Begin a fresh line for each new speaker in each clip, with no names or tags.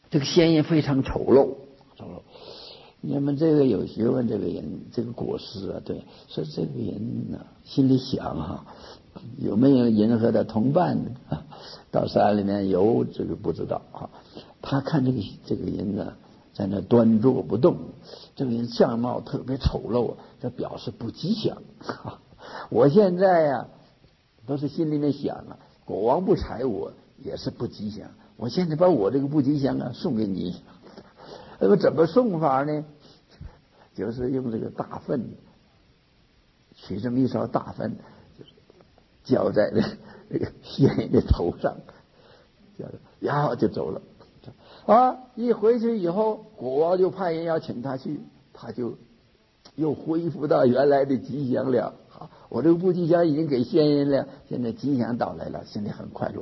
这个仙人非常丑陋。你们这个有学问这个人，这个国师啊，对，说这个人呢，心里想哈，有没有人和他同伴啊？到山里面游，这个不知道啊。他看这个人呢，在那端坐不动，这个人相貌特别丑陋，这表示不吉祥。我现在呀，都是心里面想啊，国王不睬我也是不吉祥。我现在把我这个不吉祥啊送给你。那么怎么送法呢？就是用这个大粪，取这么一勺大粪，浇在那个仙人的头上，然后就走了。一回去以后，国王就派人要请他去，他就又恢复到原来的吉祥了。我这个不吉祥已经给仙人了，现在吉祥到来了，心里很快乐。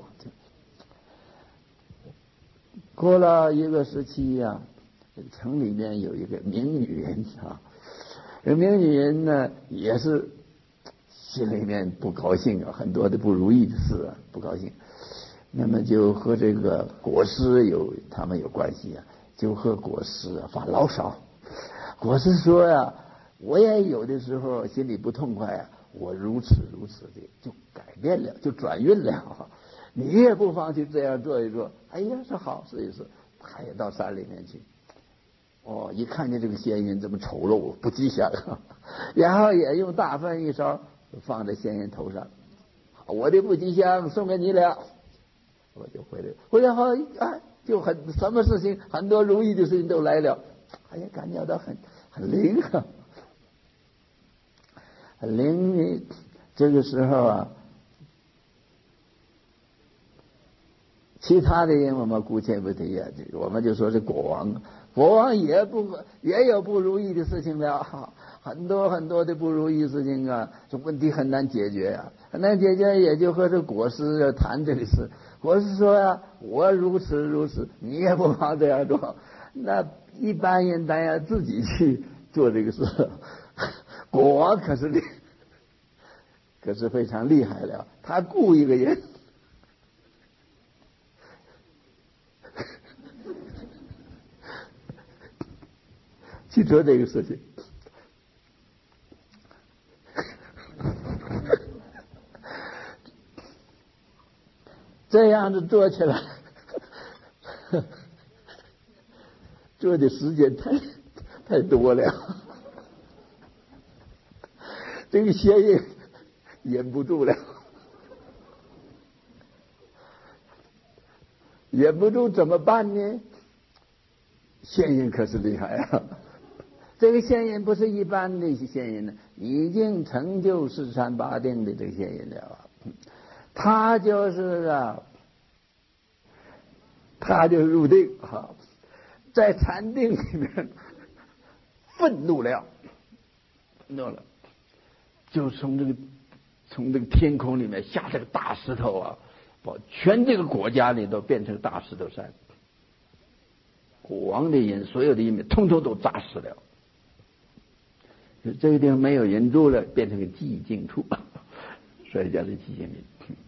过了一个时期呀，城里面有一个名女人啊，这名女人呢也是心里面不高兴啊，很多的不如意的事啊，不高兴。那么就和这个国师他们有关系啊，就和国师发牢骚。国师说呀，我也有的时候心里不痛快啊，我如此的就改变了，就转运了。你也不妨去这样做一做。哎呀，是好试一试。他也到山里面去。一看见这个仙人这么丑陋不吉祥，然后也用大粪一勺放在仙人头上。我的不吉祥送给你了。我就回来后就什么事情很多如意的事情都来了。哎呀，感觉到很灵啊，很灵。这个时候啊，其他的人我们姑且不提啊，我们就说是国王也有不如意的事情了，很多的不如意事情啊，这问题很难解决啊，很难解决，也就和这国师谈这个事。国师说呀，我如此，你也不妨这样做。那一般人当然自己去做这个事，国王可是非常厉害了，他雇一个人去做这个事情。这样子做起来，做的时间太多了，这个仙人忍不住了，忍不住怎么办呢？仙人可是厉害啊！这个仙人不是一般的仙人呢，已经成就四禅八定的这个仙人了啊。他就是他就入定在禅定里面愤怒了，就从这个天空里面下这个大石头啊，把全这个国家里都变成大石头山，国王的人所有的人通通都砸死了。这个地方没有人住了，变成个寂静处，所以叫做寂静岭。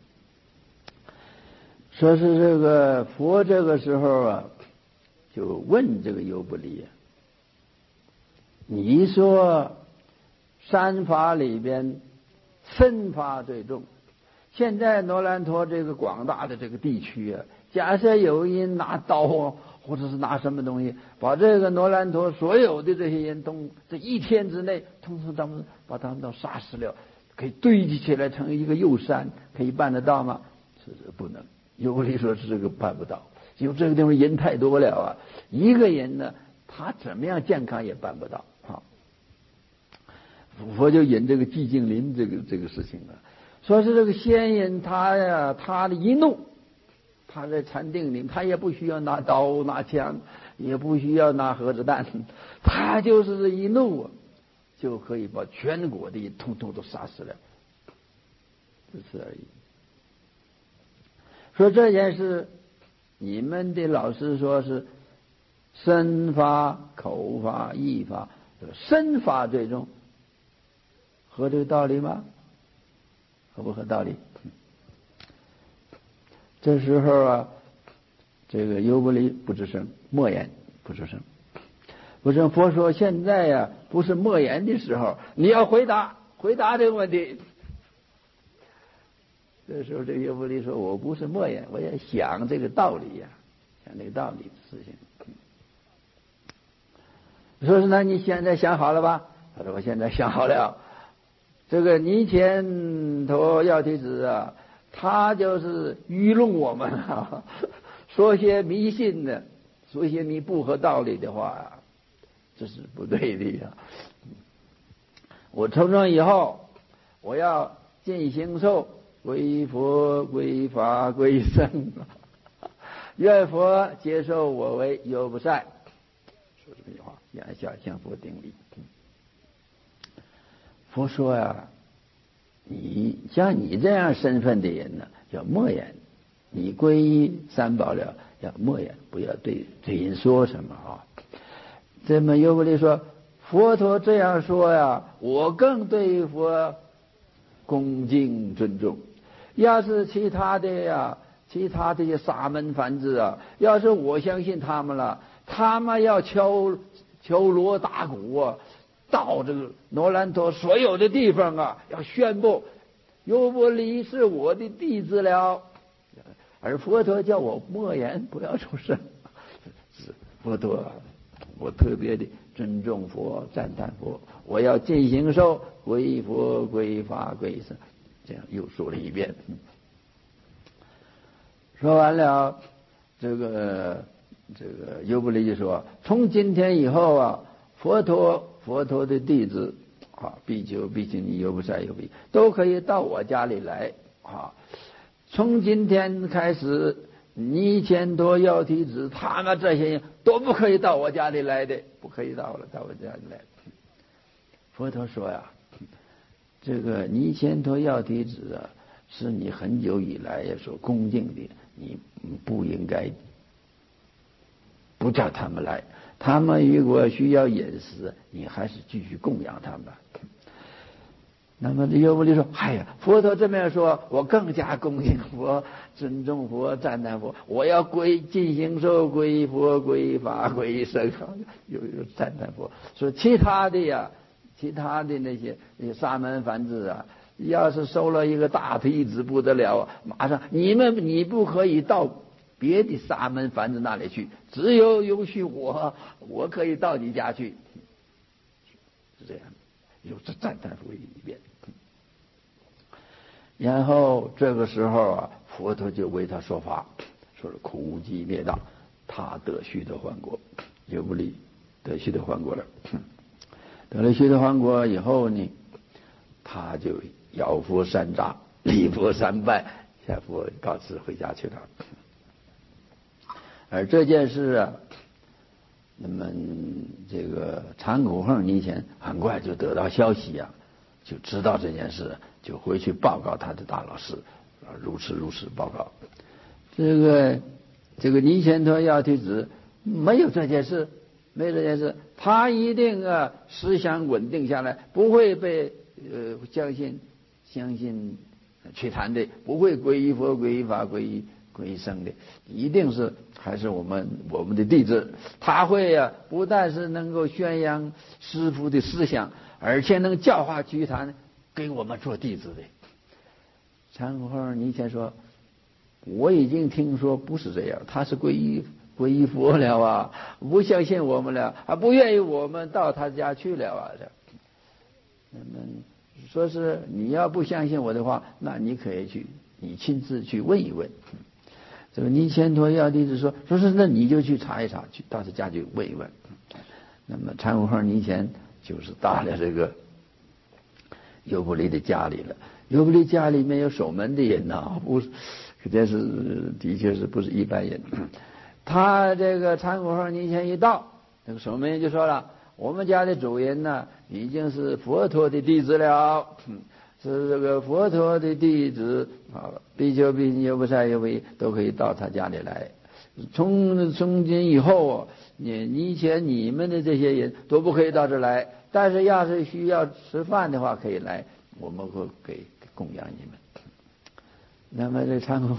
说是这个佛这个时候啊，就问这个优不离，你说三法里边身法最重，现在罗兰陀这个广大的这个地区啊，假设有人拿刀啊，或者是拿什么东西，把这个罗兰陀所有的这些人这一天之内，通通把他们都杀死了，可以堆积起来成一个幼山，可以办得到吗？是不能。优不离说是这个办不到，因为这个地方人太多了啊，一个人呢，他怎么样健康也办不到啊。佛就引这个寂静林这个事情了，说是这个仙人他的一怒，他在禅定里，他也不需要拿刀拿枪，也不需要拿核子弹，他就是这一怒就可以把全国的人通通都杀死了，只是而已。说这件事，你们的老师说是身法、口法、意法，身法最重，合这个道理吗？合不合道理？这时候啊， 这个优不离不吱声，默言不吱声。不是佛说现在呀，不是默言的时候，你要回答这个问题。这时候这个优不离说：“我不是默言，我也想这个道理呀，想这个道理的事情。”说是那你现在想好了吧？他说我现在想好了。这个尼乾陀药提子啊，他就是愚弄我们啊，说些迷信的，说些你不合道理的话啊，这是不对的呀。我从政以后，我要尽行受，归佛归法归僧，愿佛接受我为优不善。说这句话，眼下向佛顶礼。佛说呀，你像你这样身份的人呢，要默言。你皈依三宝了，要默言，不要对人说什么啊。这么优不离说，佛陀这样说呀，我更对佛恭敬尊重。要是其他的呀，其他这些沙门梵志啊，要是我相信他们了，他们要敲锣打鼓啊，到这个罗兰陀所有的地方啊，要宣布优不离是我的弟子了。而佛陀叫我默言，不要出声。是佛陀，我特别的尊重佛，赞叹佛，我要尽行受，归佛归法归僧。这样又说了一遍。说完了，这个优不离就说：从今天以后啊，佛陀的弟子啊，比丘、比丘尼、优不塞、优比都可以到我家里来啊。从今天开始，尼乾陀药提子他们这些人都不可以到我家里来的，不可以到我家里来。佛陀说呀，这个尼乾陀药提子啊，是你很久以来也所恭敬的，你不应该不叫他们来。他们如果需要饮食，你还是继续供养他们。那么优不离说：哎呀，佛陀这么样说，我更加恭敬佛，尊重佛，赞叹佛，我要尽行受，归佛归法归僧。又赞叹佛。说其他的那些沙门梵志啊，要是收了一个大弟子不得了啊，马上你不可以到别的沙门梵志那里去，只有允许我可以到你家去。是这样，又赞叹佛一遍。然后这个时候啊，佛陀就为他说法，说是苦集灭道，他得须得洹果，优不离得须得洹果了。得了须得洹果以后呢，他就摇佛三匝，礼佛三拜，向佛告辞回家去了。而这件事啊，那么这个长口横尼乾很快就得到消息啊，就知道这件事，就回去报告他的大老师，如此报告。这个尼乾陀药提子没有这件事，他一定啊思想稳定下来，不会被相信摧残的，不会皈依佛皈依法皈依僧的，一定是还是我们的弟子。他会啊，不但是能够宣扬师父的思想，而且能教化居坛，给我们做弟子的。长口横尼乾说：我已经听说不是这样，他是皈依佛了啊，不相信我们了，还不愿意我们到他家去了啊。那么说是你要不相信我的话，那你可以你亲自去问一问。这个尼乾陀药提子说是那你就去查一查，去到他家去问一问。那么长口横尼乾就是到了这个优不离的家里了。优不离家里面有守门的人呐，不是，这是的确是不是一般人。他这个长口横尼乾一到，这个守门人就说了：我们家的主人呢，已经是佛陀的弟子了，是这个佛陀的弟子啊，比丘比丘优不塞优比都可以到他家里来。从今以后，你们的这些人都不可以到这来，但是要是需要吃饭的话，可以来，我们会给供养你们。那么这长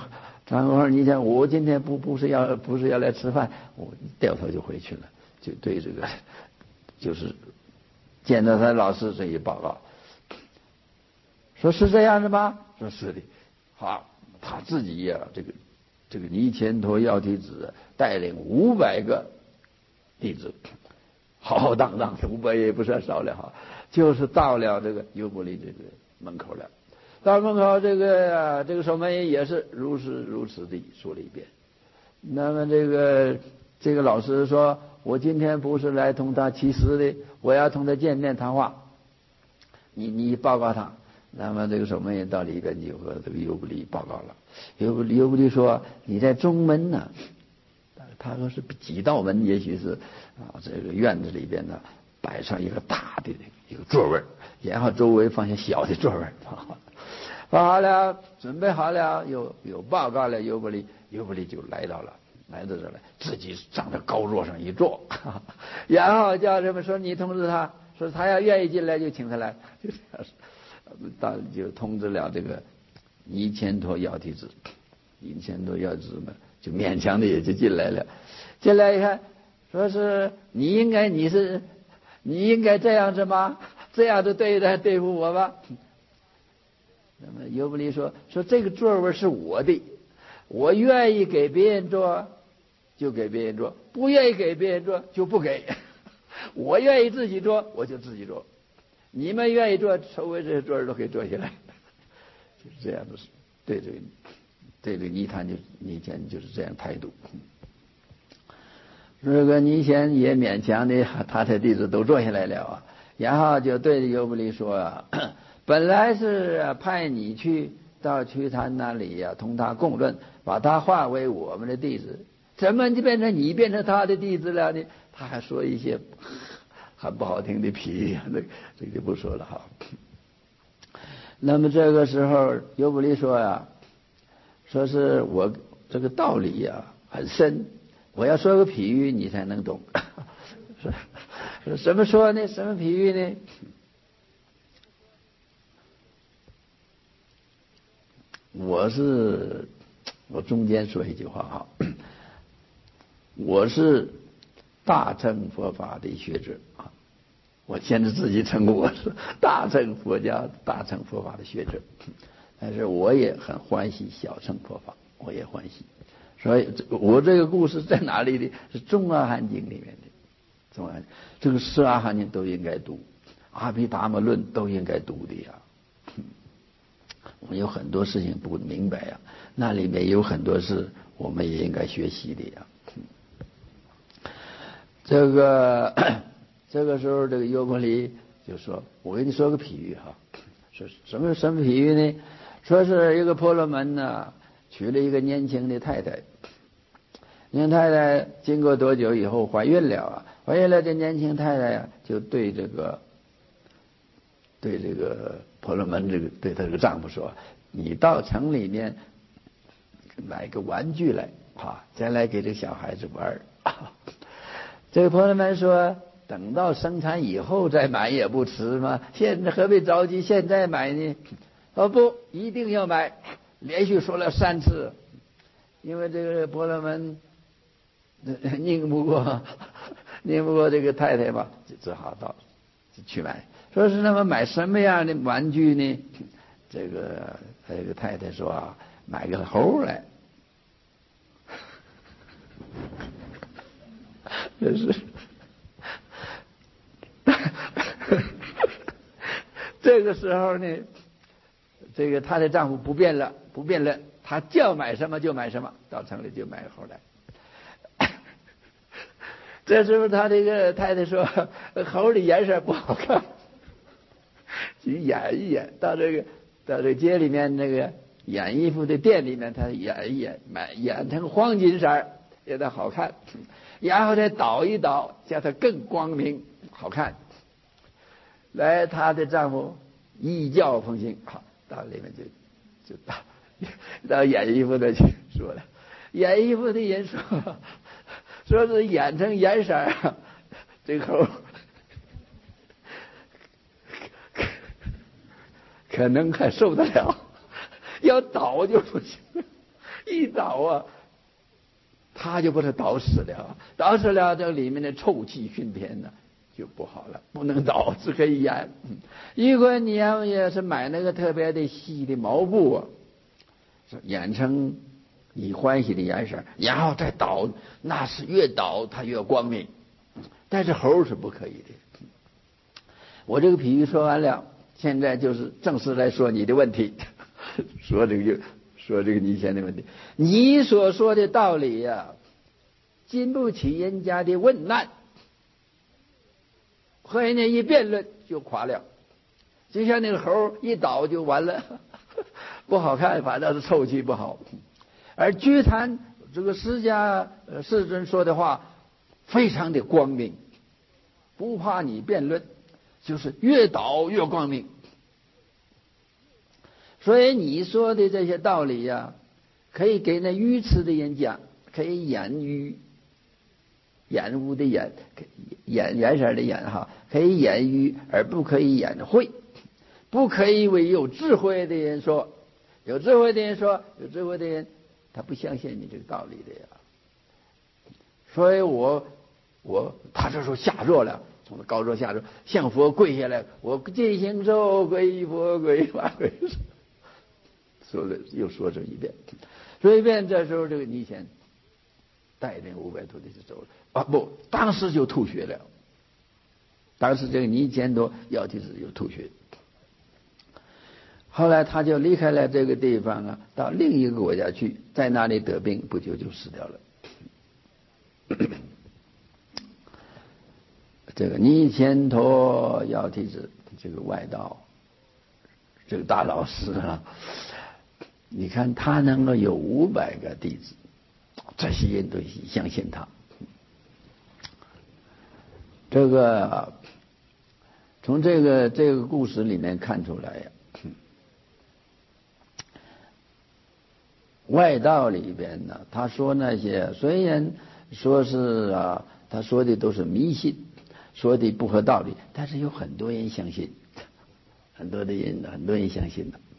然后你想，我今天不是要来吃饭，我掉头就回去了，就对这个就是见到他老师这一报告，说是这样的吗？说是的。好，他自己呀，这个尼乾陀药体子带领500个弟子，浩浩荡荡，500也不算少了哈，就是到了这个优婆离这个门口了。到门口，这个守门人也是如此地说了一遍。那么这个老师说，我今天不是来同他乞食的，我要同他见面谈话。你报告他。那么这个守门人到里边就和这个优婆离报告了。优婆离说，你在中门呢，他说是几道门，也许是这个院子里边呢摆上一个大的一个座位，然后周围放下小的座位。放好了，准备好了，有报告了。优婆离就来到这来，自己上到高座上一坐，然后叫人们说，你通知他，说他要愿意进来就请他来，就这样，就通知了这个尼乾陀药体子。尼乾陀药体子嘛，就勉强的也就进来了。进来一看，说是你应该这样子吗？这样子对付我吗？那么优婆离说这个座位是我的，我愿意给别人坐就给别人坐，不愿意给别人坐就不给。我愿意自己坐我就自己坐，你们愿意坐周围这些座都可以坐下来。就是这样的事。对这个尼乾就是这样态度。这个尼乾也勉强的，他的弟子都坐下来了啊，然后就对着优婆离说啊，本来是派你去到瞿昙那里呀，同他共论，把他化为我们的弟子，怎么就变成他的弟子了呢？他还说一些很不好听的比喻，这个就不说了哈。那么这个时候优婆离说呀，说是我这个道理呀很深，我要说个比喻你才能懂。什么说呢？什么比喻呢？我中间说一句话哈，我是大乘佛法的学者啊，我现在自己称呼我是大乘佛家、大乘佛法的学者，但是我也很欢喜小乘佛法，我也欢喜。所以我这个故事在哪里呢？是中阿含经里面的。这个十阿含经都应该读，阿毗达摩论都应该读的呀。我们有很多事情不明白呀，那里面有很多事我们也应该学习的呀。这个时候，这个优婆离就说：“我给你说个比喻哈，说什么比喻呢？说是一个婆罗门呢，娶了一个年轻的太太。年轻太太经过多久以后怀孕了啊？怀孕了，这年轻太太呀，就对这个婆罗门对她这个丈夫说：你到城里面买个玩具来啊，再来给这个小孩子玩。这个婆罗门说：等到生产以后再买也不迟嘛，现在何必着急现在买呢？不，一定要买，连续说了3次。因为这个婆罗门拧不过这个太太吧，就只好去买。说是那么买什么样的玩具呢？这个太太说啊，买个猴来。这是这个时候呢，这个她的丈夫不辩论，他叫买什么就买什么，到城里就买个猴来。这时候他这个太太说，猴的颜色不好看，去演一演，到这个街里面那个演衣服的店里面，他演一演，演成黄金色也得好看，然后再倒一倒，叫它更光明好看。来，她的丈夫依教奉行，好，到里面就到演衣服的去说了，演衣服的人说是演成颜色，这个猴可能还受得了，要倒就不行， 一倒啊，他就把它倒死了，倒死了，这里面的臭气熏天呢就不好了，不能倒，只可以演。如果你要是买那个特别的细的毛布啊，染成你欢喜的颜色，然后再倒，那是越倒它越光明。但是猴是不可以的。我这个比喻说完了，现在就是正式来说你的问题，说这个你以前的问题，你所说的道理呀，经不起人家的问难，和人家一辩论就垮了，就像那个猴一倒就完了，不好看，反正是臭气不好。而居坛这个释迦世尊说的话非常的光明，不怕你辩论，就是越倒越光明。所以你说的这些道理呀，可以给那愚痴的人讲，可以掩喻，掩污的掩，颜色的掩哈，可以掩喻而不可以掩晦，不可以为有智慧的人说。有智慧的人说，有智慧的人他不相信你这个道理的呀。所以他就说下座了，从高座下座，向佛跪下来，我进行咒归佛归法归，说了又说这一遍，说一遍。这时候这个尼仙带领500徒弟就走了啊，不，当时就吐血了。当时这个尼仙多药体子就吐血。后来他就离开了这个地方啊，到另一个国家去，在那里得病，不久就死掉了。这个尼仙陀药体子这个外道，这个大老师啊，你看他能够有500个弟子，这些人都相信他。这个从这个故事里面看出来呀，外道里边呢，他说那些虽然说是啊，他说的都是迷信，说的不合道理，但是有很多人相信，很多人相信的。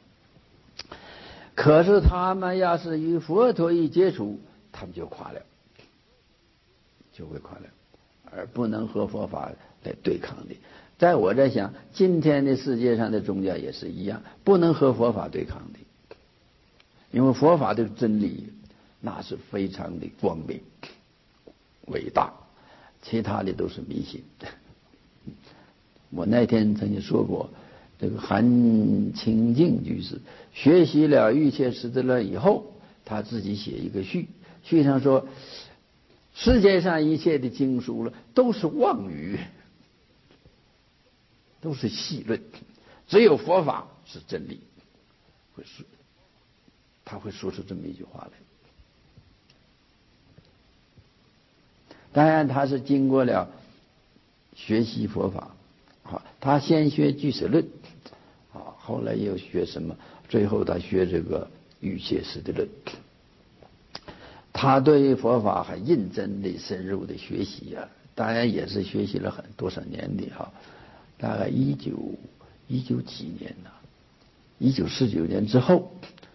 可是他们要是与佛陀一接触，他们就垮了，就会垮了，而不能和佛法来对抗的。在我在想，今天的世界上的宗教也是一样，不能和佛法对抗的。因为佛法的真理那是非常的光明伟大，其他的都是迷信。我那天曾经说过，这个韩清净居士学习了《瑜伽师地论》以后，他自己写一个序上说，世界上一切的经书了都是妄语，都是戏论，只有佛法是真理。他会说出这么一句话来。当然他是经过了学习佛法，他先学俱舍论，后来又学什么，最后他学这个瑜伽师地论。他对佛法很认真的深入的学习啊，当然也是学习了多少年的大概19几年呢，1949年之后，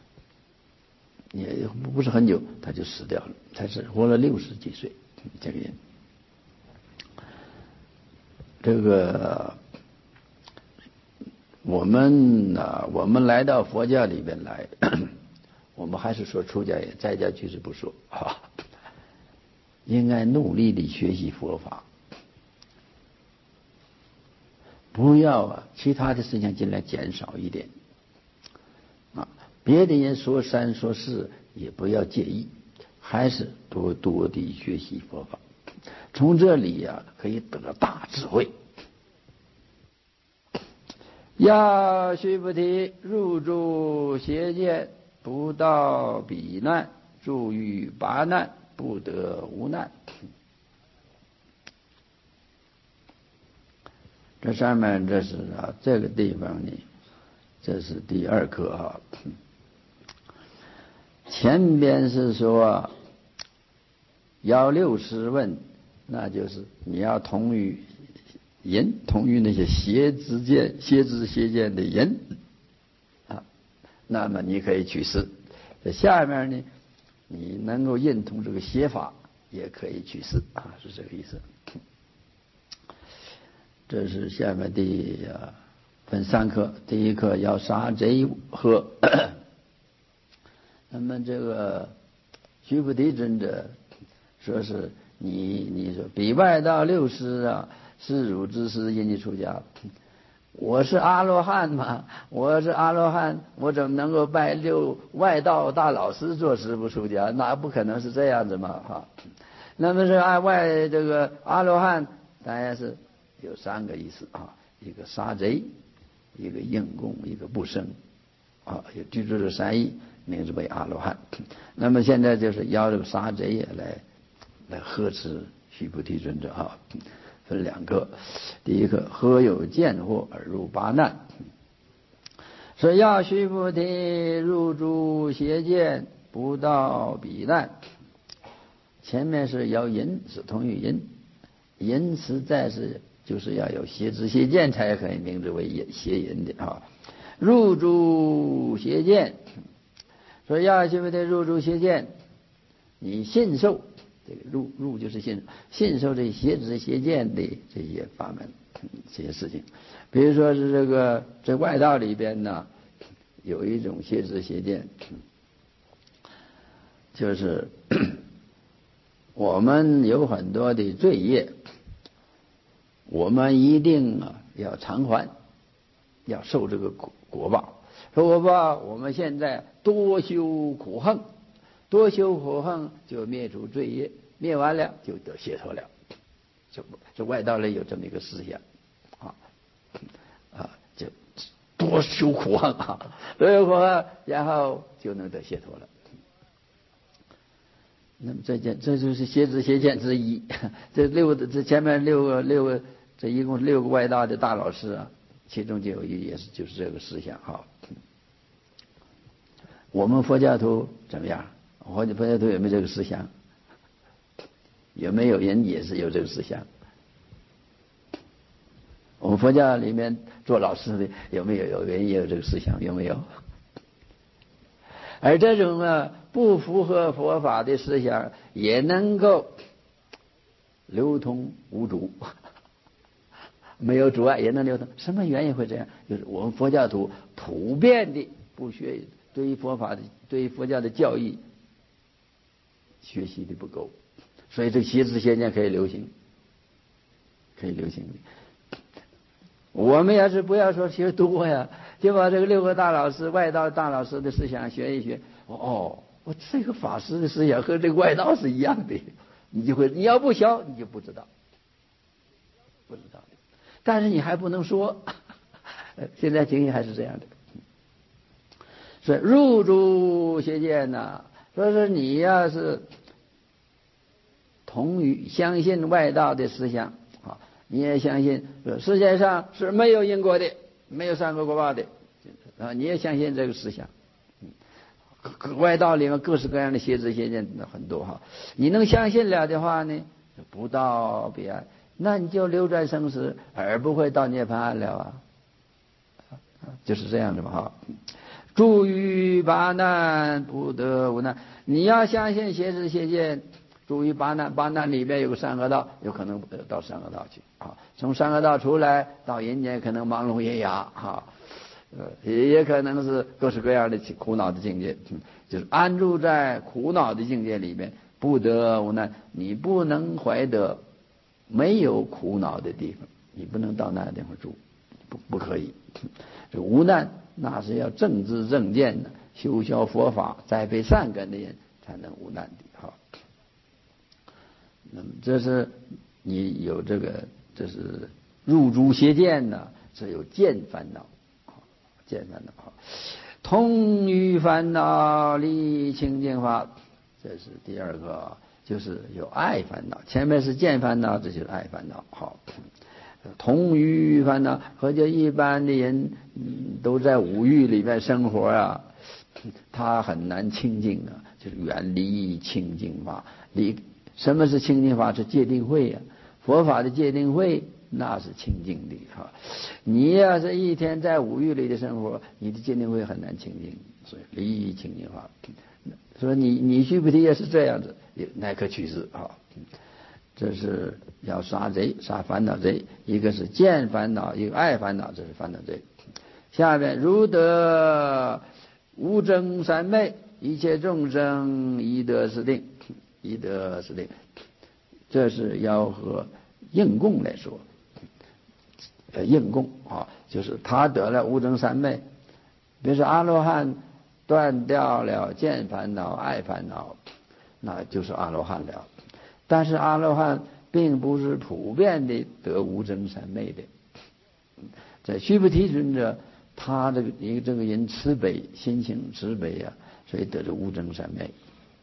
也不是很久，他就死掉了，才是活了60几岁。这个人，这个我们来到佛教里边来，我们还是说出家人，在家居士不说应该努力的学习佛法，不要其他的事情尽量减少一点别的人说三说四也不要介意，还是多多地学习佛法，从这里可以得大智慧。要须菩提，入诸邪见，不到彼难，住于八难，不得无难。这上面这是这个地方呢，这是第2课前边是说要60问，那就是你要同于人，同于那些邪知邪见的人那么你可以取示。 在下面呢，你能够认同这个写法，也可以去世啊，是这个意思。这是下面分3课，第一课要杀贼喝。那么这个须菩提尊者说是你说彼外道6师啊，是汝之师，因你出家。我是阿罗汉嘛，我是阿罗汉，我怎么能够拜6外道大老师做师不出家？那不可能是这样子嘛哈。那么是这个阿罗汉，当然是有3个意思啊，一个杀贼，一个应供，一个不生啊，有具足这3义，名字为阿罗汉。那么现在就是要这个杀贼也来呵斥须菩提尊者啊。分2课，第一课何有见惑而入8难，说要须菩提入诸邪见，不到彼难。前面是要因，是同于因，因实在是就是要有邪知邪见才可以名字为邪因的啊。入诸邪见，说要须菩提入诸邪见，你信受。这个入就是信受这邪知邪见的这些法门，这些事情。比如说是这外道里边呢，有一种邪知邪见，就是我们有很多的罪业，我们一定要偿还，要受这个果报。说我们现在多修苦行，多修苦行就灭除罪业，灭完了就得解脱了。这外道里有这么一个思想就多修苦行多修苦行，然后就能得解脱了。那么这就是邪知邪见之一。这前面六个，这一共6个外道的大老师啊，其中就有一就是这个思想哈。我们佛教徒怎么样？佛教徒有没有这个思想？有没有人也是有这个思想？我们佛教里面做老师的有没有人也有这个思想？有没有？而这种不符合佛法的思想也能够流通无阻，没有阻碍也能流通。什么原因会这样？就是我们佛教徒普遍的不学，对于佛法的，对于佛教的教义学习的不够，所以这个邪知邪见可以流行，可以流行的。我们要是不要说学多呀，就把这个6个大老师、外道大老师的思想学一学，我这个法师的思想和这个外道是一样的，你要不学你就不知道的。但是你还不能说，现在情形还是这样的。所以入诸邪见呢，说是你要是同于相信外道的思想你也相信世界上是没有因果的，没有善恶果报的你也相信这个思想。外道里面各式各样的邪知邪见很多你能相信了的话呢，不到彼岸，那你就流转生死而不会到涅槃了就是这样的嘛住于8难不得无难。你要相信邪知邪见，住于8难，8难里面有个3恶道，有可能到3恶道去从3恶道出来到人间，可能盲聋喑哑也可能是各式各样的苦恼的境界，就是安住在苦恼的境界里面，不得无难。你不能怀得没有苦恼的地方，你不能到那个地方住，不可以。这无难那是要正知正见的，修学佛法栽培善根的人才能无难的那么这是你有这是入诸邪见呢，是有见烦恼通于烦恼离清净法，这是第2个，就是有爱烦恼。前面是见烦恼，这就是爱烦恼同于烦恼，和就一般的人都在五欲里面生活他很难清净就是远离清净法。什么是清净法？是戒定慧佛法的戒定慧那是清净的哈。你要是一天在五欲里的生活，你的心灵会很难清净。所以离欲清净化。说你须菩提也是这样子，乃可取之啊。这是要杀贼，杀烦恼贼，一个是见烦恼，一个爱烦恼，这是烦恼贼。下面如得无争三昧，一切众生宜得是定，宜得是定。这是要和应供来说，应供啊，就是他得了无争三昧，比如说阿罗汉断掉了见烦恼、爱烦恼，那就是阿罗汉了。但是阿罗汉并不是普遍的得无争三昧的。在须菩提尊者，他这个人慈悲，心情慈悲啊，所以得了无争三昧。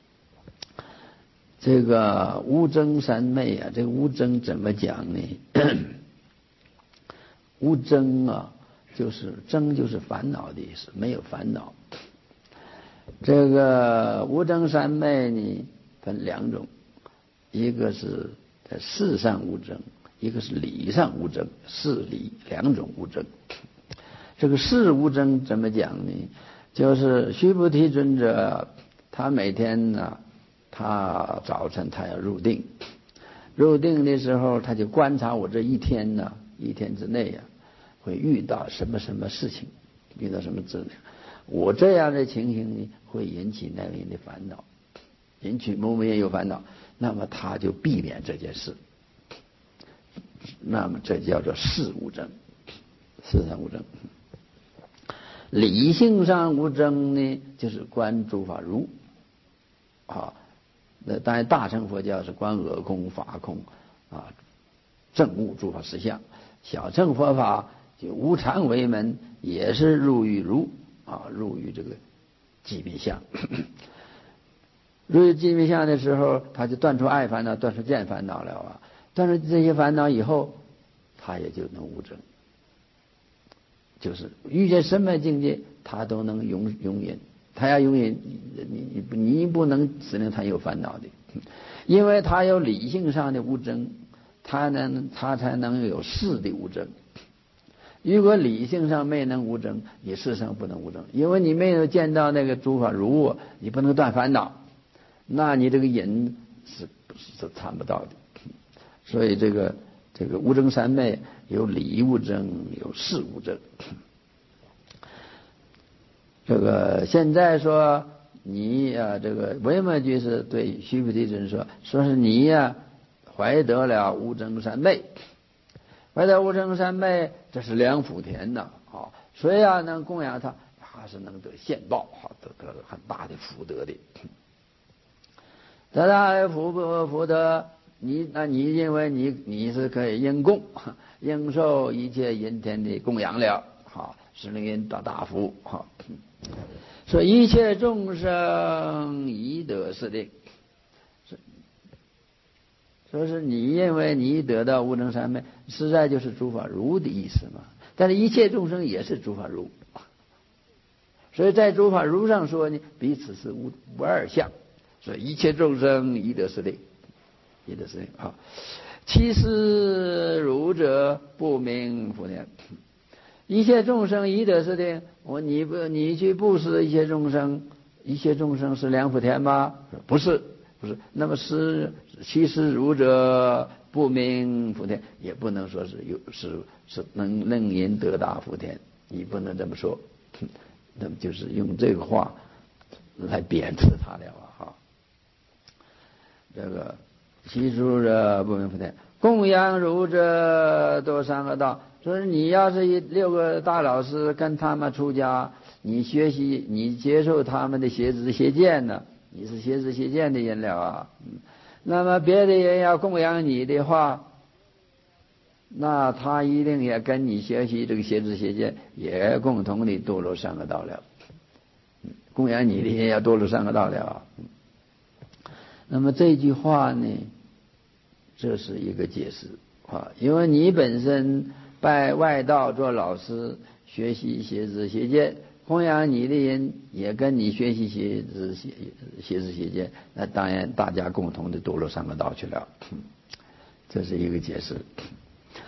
这个无争三昧啊，这个无争怎么讲呢？无争啊，就是争就是烦恼的意思，没有烦恼。这个无争三昧呢，分两种，一个是在事上无争，一个是理上无争，事理两种无争。这个事无争怎么讲呢？就是须菩提尊者，他每天呢，他早晨他要入定，入定的时候他就观察我这一天呢，一天之内啊，会遇到什么什么事情，遇到什么质量。我这样的情形呢，会引起那个人的烦恼，引起某某人有烦恼，那么他就避免这件事。那么这叫做事无争，事上无争。理性上无争呢，就是观诸法如啊。那当然大乘佛教是观我空、法空啊，证悟诸法实相。小乘佛法就无常为门，也是入于如啊，入于这个寂灭相。入于寂灭相的时候，他就断除爱烦恼，断除见烦恼了啊。断除这些烦恼以后，他也就能无争。就是遇见什么境界，他都能永远。他要永远，你不能指令他有烦恼的，因为他有理性上的无争，他才能有事的无争。如果理性上没能无争，你事上不能无争，因为你没有见到那个诸法如我，你不能断烦恼，那你这个人是参不到的。所以这个无争三昧有理无争，有事无争。这个现在说你啊，这个维摩居士对须菩提尊说是你呀，怀得了无争三昧，怀得无争三昧，这是良福田呐啊！谁要能供养他，还是能得现报，得很大的福德的。得到福德，你认为你是可以应供，应受一切阴天的供养了，使令人得大福哈。说一切众生宜得是定，说是你认为你得到无争三昧，实在就是诸法如的意思嘛。但是一切众生也是诸法如，所以在诸法如上说呢，彼此是无二相。所以一切众生宜得是定，宜得是定啊。其实如者不明福田。一切众生宜得是定，你去布施一切众生，一切众生是良福田吗？不是。那么其实如者不明福田，也不能说是能人得大福田，你不能这么说。那么就是用这个话来贬斥他了啊！这个其实如者不明福田，供养如者多三恶道。说你要是6个大老师跟他们出家，你学习，你接受他们的邪知邪见呢，你是邪知邪见的人了啊。那么别的人要供养你的话，那他一定也跟你学习这个邪知邪见，也共同的堕落三恶道了。供养你的人要堕落三恶道了。那么这句话呢，这是一个解释啊，因为你本身拜外道做老师，学习邪知邪见，供养你的人也跟你学习邪知邪见，那当然大家共同的堕落三恶道去了。这是一个解释。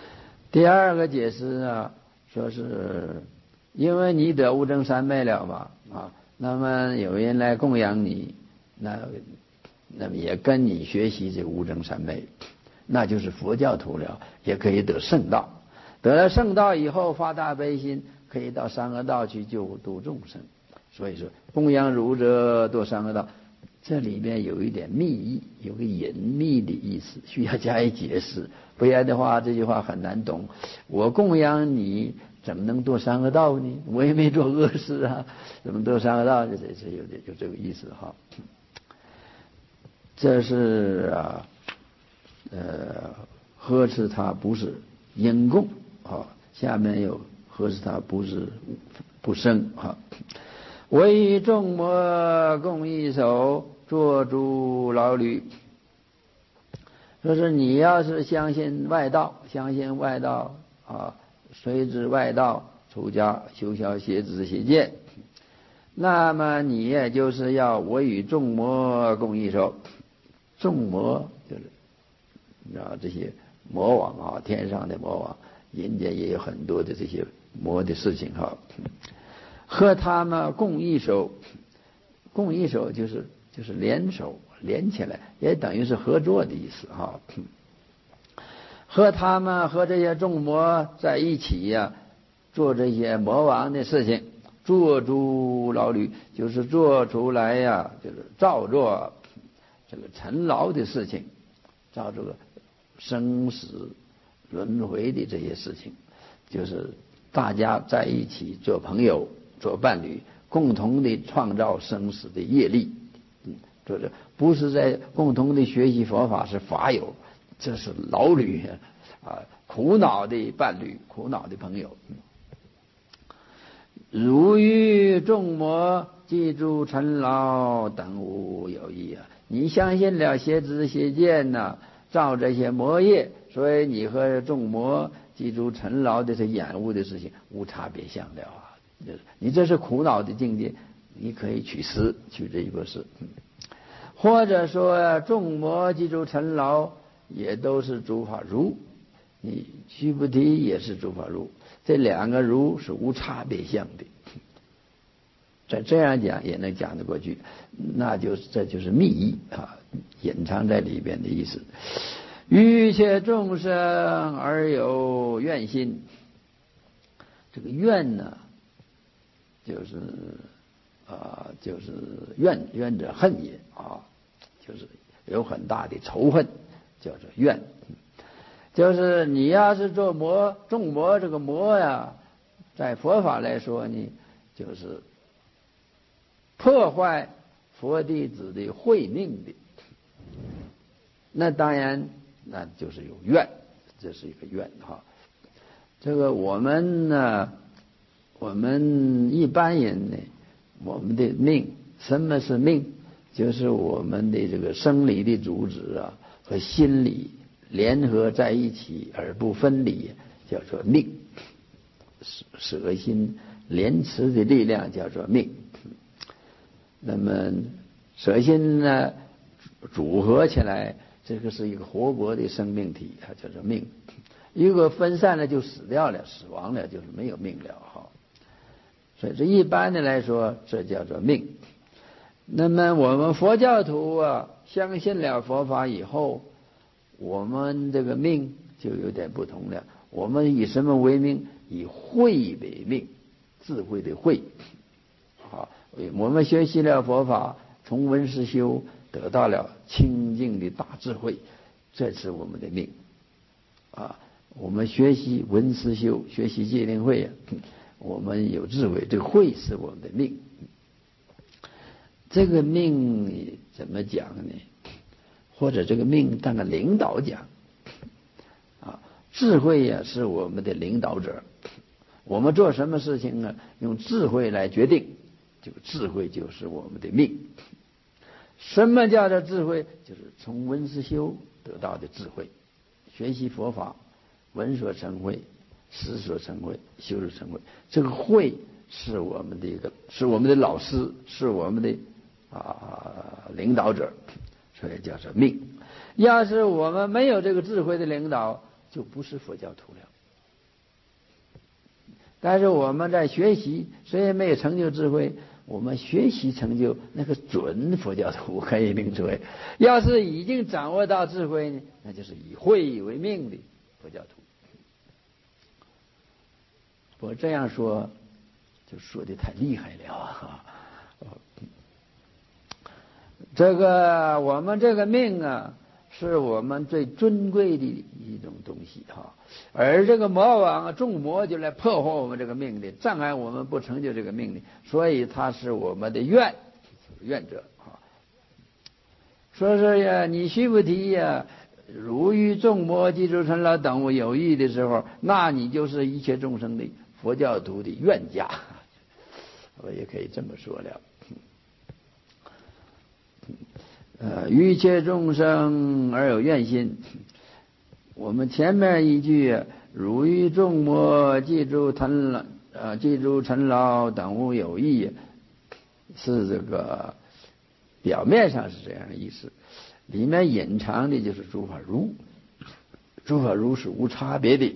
第二个解释啊，说是因为你得无证三昧了嘛，那么有人来供养你，那么也跟你学习这无证三昧，那就是佛教徒了，也可以得圣道。得了圣道以后发大悲心，可以到三恶道去救度众生。所以说供养儒者堕三恶道，这里面有一点密意，有个隐秘的意思，需要加以解释，不然的话这句话很难懂。我供养你怎么能堕三恶道呢？我也没做恶事啊，怎么堕三恶道？这是有这个意思哈。这是呵斥他不是因供啊，下面有呵斥他不是不生啊。为众魔共一手，做诸牢驴。说是你要是相信外道随之外道出家修学邪知邪见，那么你也就是要我与众魔共一手。众魔就是这些魔王天上的魔王，人间也有很多的这些魔的事情和他们共一手，共一手就是联手连起来，也等于是合作的意思和他们和这些众魔在一起做这些魔王的事情，做诸牢驴，就是做出来就是照做这个尘劳的事情，照这个生死轮回的这些事情，就是大家在一起做朋友做伴侣，共同的创造生死的业力，就是不是在共同的学习佛法，是法友，这是劳旅苦恼的伴侣，苦恼的朋友。如与众魔记住尘劳等无有异你相信了邪知邪见造这些魔业，所以你和众魔记住尘劳的是厌恶的事情无差别相了你这是苦恼的境界，你可以取实取这一个事。或者说众魔记住尘劳也都是诸法如，你须菩提也是诸法如，这两个如是无差别相的。这样讲也能讲得过去，这就是密意隐藏在里边的意思。欲切众生而有怨心，这个怨呢，就是怨者恨也就是有很大的仇恨，叫做怨。就是你要是做众魔，这个魔在佛法来说呢，就是破坏佛弟子的慧命的，那当然那就是有怨，这是一个怨这个我们一般人呢，我们的命，什么是命？就是我们的这个生理的组织和心理联合在一起而不分离，叫做命。舍心连持的力量叫做命。那么舍心呢组合起来，这个是一个活泼的生命体，它叫做命。一个分散了就死掉了，死亡了就是没有命了所以这一般的来说，这叫做命。那么我们佛教徒相信了佛法以后，我们这个命就有点不同了。我们以什么为命？以慧为命，智慧的慧我们学习了佛法，从闻思修得到了清净的大智慧，这是我们的命我们学习闻思修，学习戒定慧我们有智慧，这个慧是我们的命。这个命怎么讲呢？或者这个命当个领导讲智慧是我们的领导者。我们做什么事情呢？用智慧来决定，这个智慧就是我们的命。什么叫做智慧？就是从闻思修得到的智慧。学习佛法，闻所成慧，识所成慧，修所成慧。这个慧是我们的老师，是我们的领导者，所以叫做命。要是我们没有这个智慧的领导，就不是佛教徒了。 但是我们在学习，虽然没有成就智慧，我们学习成就那个准佛教徒可以名之为。要是已经掌握到智慧呢，那就是以慧为命的佛教徒。我这样说，就说的太厉害了啊！这个我们这个命啊，是我们最尊贵的一种东西哈，而这个魔王啊，众魔就来破坏我们这个命的，障碍我们不成就这个命的，所以他是我们的愿者啊。说是呀，你须菩提呀，如与众魔及诸尘劳等物有益的时候，那你就是一切众生的佛教徒的愿家，我也可以这么说了。于一切众生而有愿心。我们前面一句如与众魔记住尘劳等物有益，是这个表面上是这样的意思，里面隐藏的就是诸法如。诸法如是无差别的。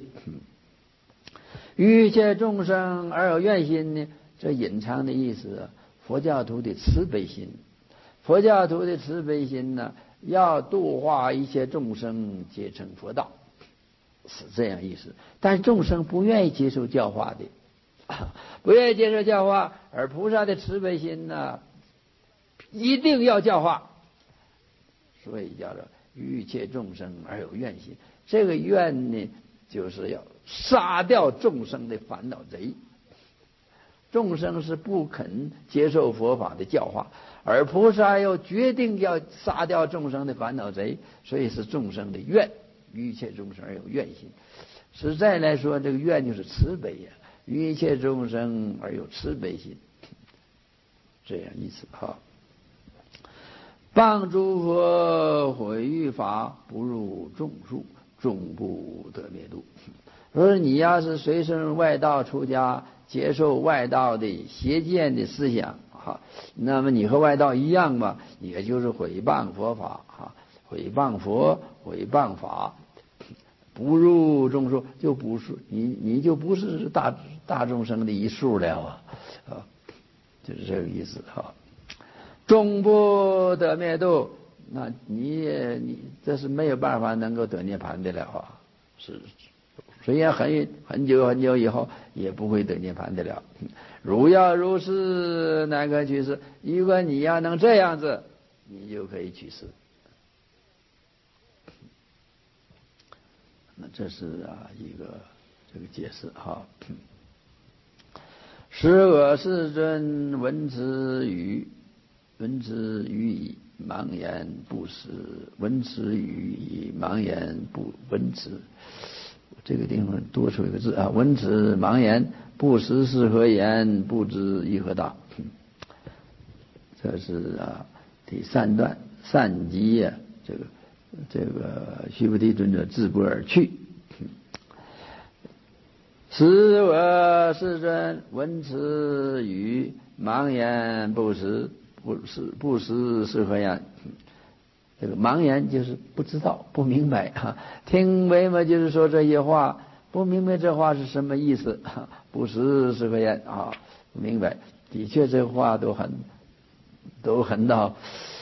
于一切众生而有愿心呢，这隐藏的意思，佛教徒的慈悲心。佛教徒的慈悲心呢，要度化一切众生，皆成佛道，是这样意思。但是众生不愿意接受教化的，不愿意接受教化，而菩萨的慈悲心呢，一定要教化，所以叫做于一切众生而有愿心。这个愿呢，就是要杀掉众生的烦恼贼。众生是不肯接受佛法的教化，而菩萨又决定要杀掉众生的烦恼贼，所以是众生的愿，于一切众生而有愿心。实在来说，这个愿就是慈悲呀，于一切众生而有慈悲心，这样意思哈。谤诸佛毁誉法，不入众数，众不得灭度。说你要是随身外道出家，接受外道的邪见的思想哈，那么你和外道一样嘛，也就是毁谤佛法哈，毁谤佛，毁谤法，不入众数，就不是你就不是大众生的一数了啊，就是这个意思哈。众不得灭度，那你这是没有办法能够得涅槃的了啊，是。虽然很久以后也不会得涅槃的了。如要如是，哪个去世？如果你要能这样子，你就可以去世。那这是一个这个解释哈。时我世尊闻此语已，茫然不实。闻此语已，茫然不闻此。这个地方多出一个字啊，闻此茫然不实是何言？不知义何大。这是第三段善集呀，这个须菩提尊者自不而去。时我世尊闻此语，茫然不实是何言？这个茫然就是不知道不明白哈，听为嘛就是说这些话不明白，这话是什么意思？不实是何言啊？不明白，的确这话都很到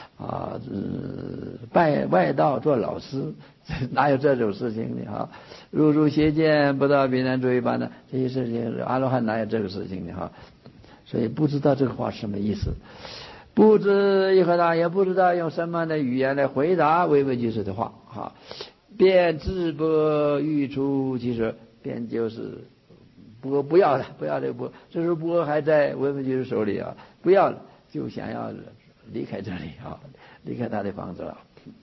拜外道做老师，哪有这种事情呢？哈，入邪见，不到彼难诸一般的这些事情，阿罗汉哪有这个事情呢？哈，所以不知道这个话什么意思。不知义何大，也不知道用什么的语言来回答唯唯居士的话哈，便自钵欲出其舍，便就是不要了，不要这个钵，这时候钵还在唯唯居士手里啊，不要了，就想要离开这里啊，离开他的房子了。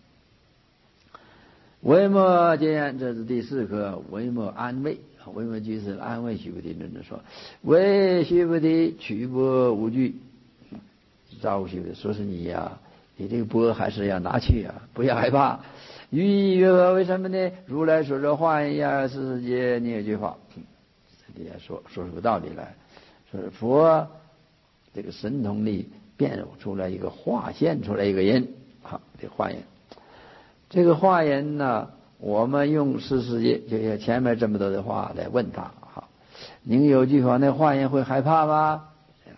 维摩诘言，这是第四课，维摩安慰，维摩居士安慰须菩提尊者说：为须菩提取钵无惧。招呼须菩提说是你呀，你这个钵还是要拿去啊，不要害怕。寓意曰何？为什么呢？如来说这幻呀世界涅觉法，这底下说出道理来，说是佛这个神通力变出来一个化现出来一个人，好，这化人，这个化人呢，我们用世界就像前面这么多的话来问他，好， 您有句话，那化验会害怕吗？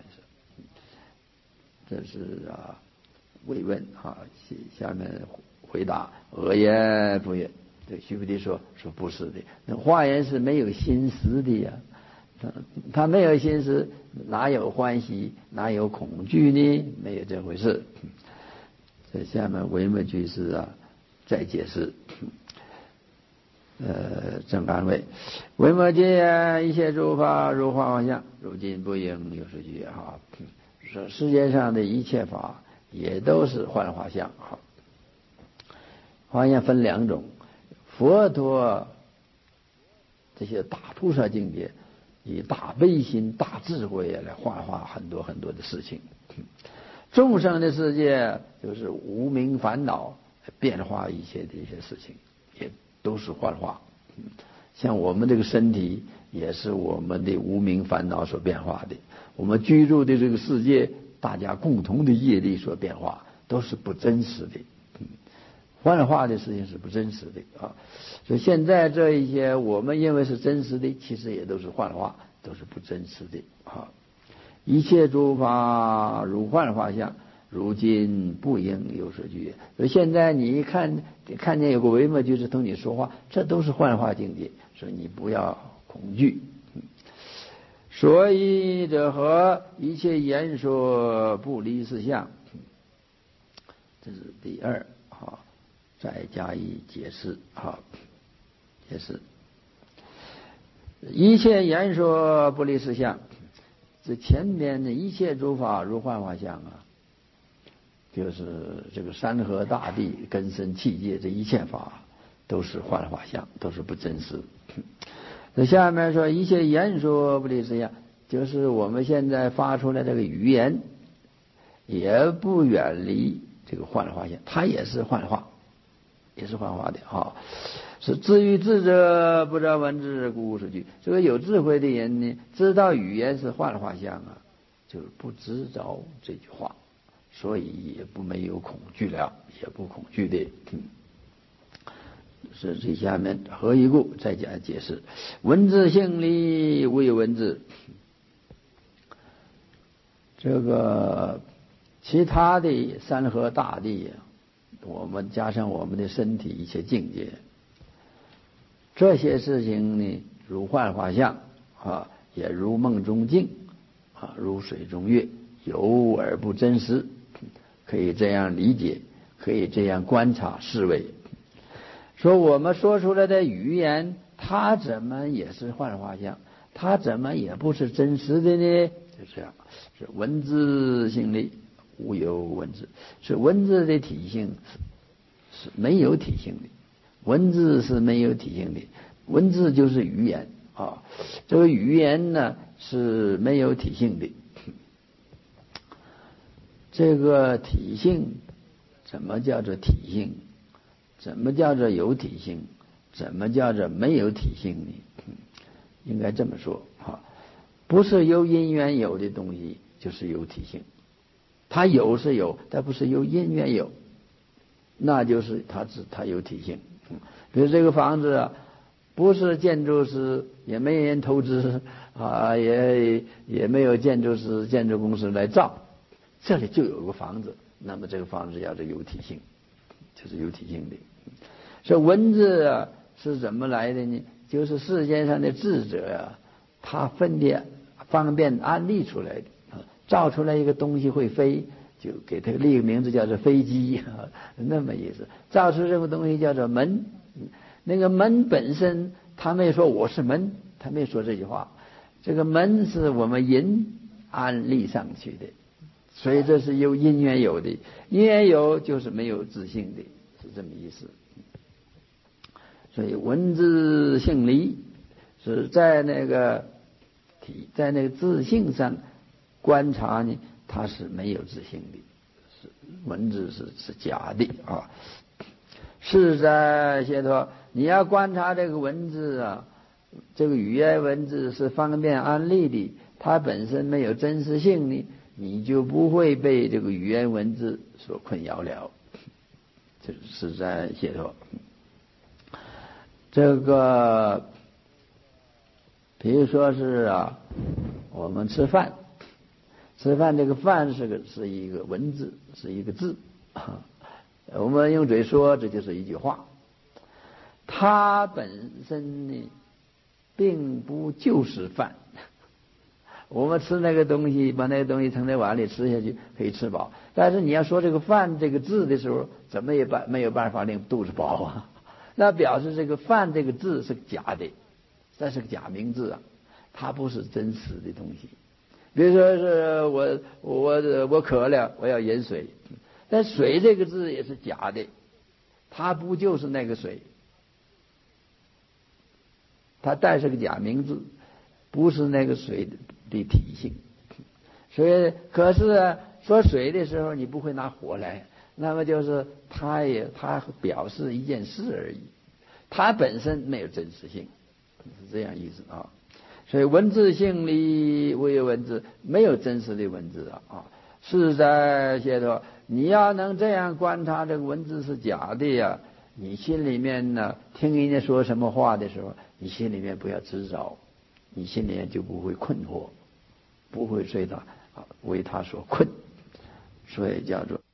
这是慰问下面回答恶言不言。对，须菩提说不是的，那化验是没有心思的呀，他没有心思，哪有欢喜，哪有恐惧呢？没有这回事。这下面维摩居士再解释。正安慰，维摩诘一切诸法如幻幻相，如今不应有是句说世界上的一切法也都是幻化相。幻象分两种，佛陀这些大菩萨境界以大悲心大智慧来幻化很多很多的事情，众生的世界就是无明烦恼变化一些的一些事情，也都是幻化。像我们这个身体也是我们的无明烦恼所变化的，我们居住的这个世界大家共同的业力所变化，都是不真实的。幻化的事情是不真实的所以现在这一些我们认为是真实的，其实也都是幻化，都是不真实的一切诸法如幻化相，如今不应有所惧。所以现在你看见有个维摩居士同你说话，这都是幻化境界，所以你不要恐惧。所以者何？一切言说不离四相。这是第二再加以解释解释一切言说不离四相。这前面的一切诸法如幻化相就是这个山河大地根深器界，这一切法都是幻化相，都是不真实。那下面说一切言说不离四相，就是我们现在发出来这个语言也不远离这个幻化相，它也是幻化，也是幻化的是至于智者不知闻之故是句。这个有智慧的人呢，知道语言是幻化相就是不知道这句话，所以也没有恐惧了，也不恐惧的。是这下面何以故？再加解释。文字性理无有文字。这个其他的山河大地我们加上我们的身体一切境界，这些事情呢，如幻化相也如梦中境如水中月，有而不真实，可以这样理解，可以这样观察思维。说我们说出来的语言，它怎么也是幻化相，它怎么也不是真实的呢？就这样，是文字性的无有文字，是文字的体性是没有体性的，文字是没有体性的，文字就是语言这个语言呢是没有体性的。这个体性怎么叫做体性？怎么叫做有体性？怎么叫做没有体性呢？应该这么说不是由因缘有的东西就是有体性，它有是有，但不是由因缘有，那就是它有体性。比如这个房子不是建筑师，也没人投资也没有建筑师建筑公司来造，这里就有个房子，那么这个房子叫做有体性，就是有体性的。所以文字是怎么来的呢？就是世间上的智者他分别方便安立出来的造出来一个东西会飞，就给它立个名字叫做飞机那么意思。造出这个东西叫做门，那个门本身他没说我是门，他没说这句话，这个门是我们人安立上去的，所以这是由因缘有的，因缘有就是没有自性的，是这么意思。所以文字性理是在那个自性上观察呢，它是没有自性的，是文字是假的是在解脱，你要观察这个文字这个语言文字是方便安立的，它本身没有真实性呢，你就不会被这个语言文字所困扰了。这是在解脱。这个比如说是我们吃饭这个饭是一个文字，是一个字，我们用嘴说这就是一句话，它本身呢并不就是饭。我们吃那个东西，把那个东西盛在碗里吃下去可以吃饱，但是你要说这个饭这个字的时候，怎么也没有办法令肚子饱啊。那表示这个饭这个字是假的，这是个假名字啊，它不是真实的东西。比如说是我渴了，我要饮水，但水这个字也是假的，它不就是那个水，它带是个假名字，不是那个水的体性。所以可是说水的时候你不会拿火来，那么就是它表示一件事而已，它本身没有真实性，是这样意思啊。所以文字性里唯有文字，没有真实的文字啊。是在写着你要能这样观察这个文字是假的呀，你心里面呢听人家说什么话的时候，你心里面不要执着，你心里面就不会困惑，不会为他所困，所以叫做